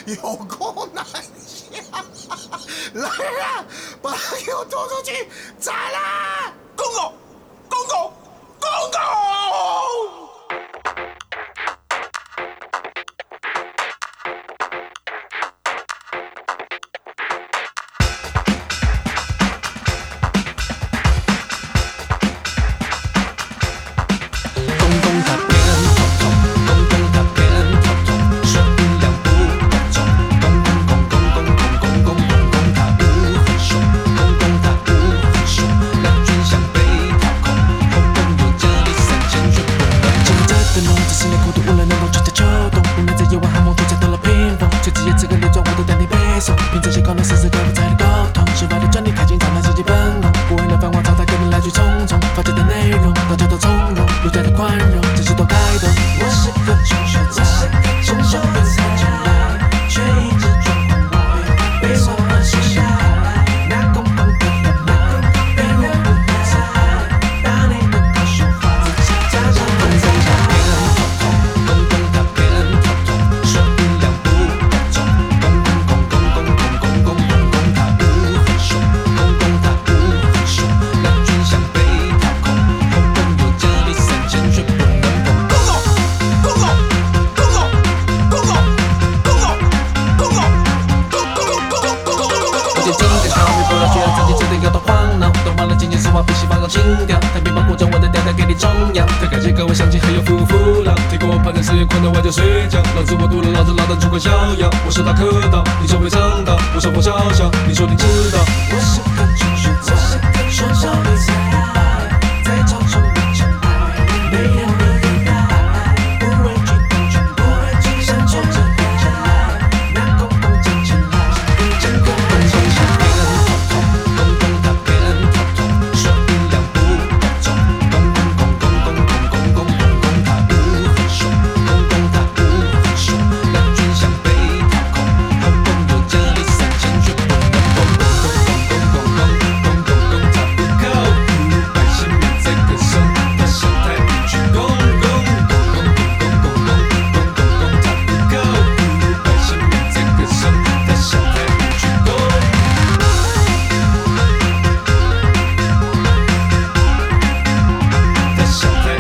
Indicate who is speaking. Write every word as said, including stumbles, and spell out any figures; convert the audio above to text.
Speaker 1: 有够难下！来人，把他给我拖出去斩了！公公，公公，公公！
Speaker 2: 凭这些高能，时时刻刻在沟通，失败的专利开进场，那世界奔龙，不为了繁华朝代革命来去匆匆，发掘的内容，大家都从容，儒家的宽容，这些都开动。我是个穷学仔，从小被塞进来，却一直装狂外，被我们写下来，那公公的人脉，被我不理睬，大内的高手法，家家都在下边，公公他边头痛，说一两不敢中，公公公公公公公公公他无很凶，公公他无很凶，两军向北掏空，后宫有这里三千却不能碰。公公公公公公公公公公公公公公公公公公。我见金刚好，没不让学自己真的有多慌恼，都忘了今年说话必须放个情调，太别把过着我的调调给你重要。太感谢各位乡亲还有夫妇老，听过我盘点事业困难外就睡觉，老子我读了，老子老的出口逍遥。我是大客道，你收回正道，我生活小小，你说你知道。我是个穷学仔，双手理财，在朝中里尘埃，没人的人爱，不畏惧当权，不畏惧山冲着点起来，拿公公捡起来，整个公公下边头痛，公公他边头痛，说一两不敢中，公公公公公公公公公他无很凶，公公他无很凶，两军向北掏空，后宫有这里三千却不能碰，公公公公公公公公公他不靠谱，百姓们在歌声，他上台必鞠躬，公公公公公公公公公公他不靠谱，百姓们在歌声，他上台必鞠躬。他上台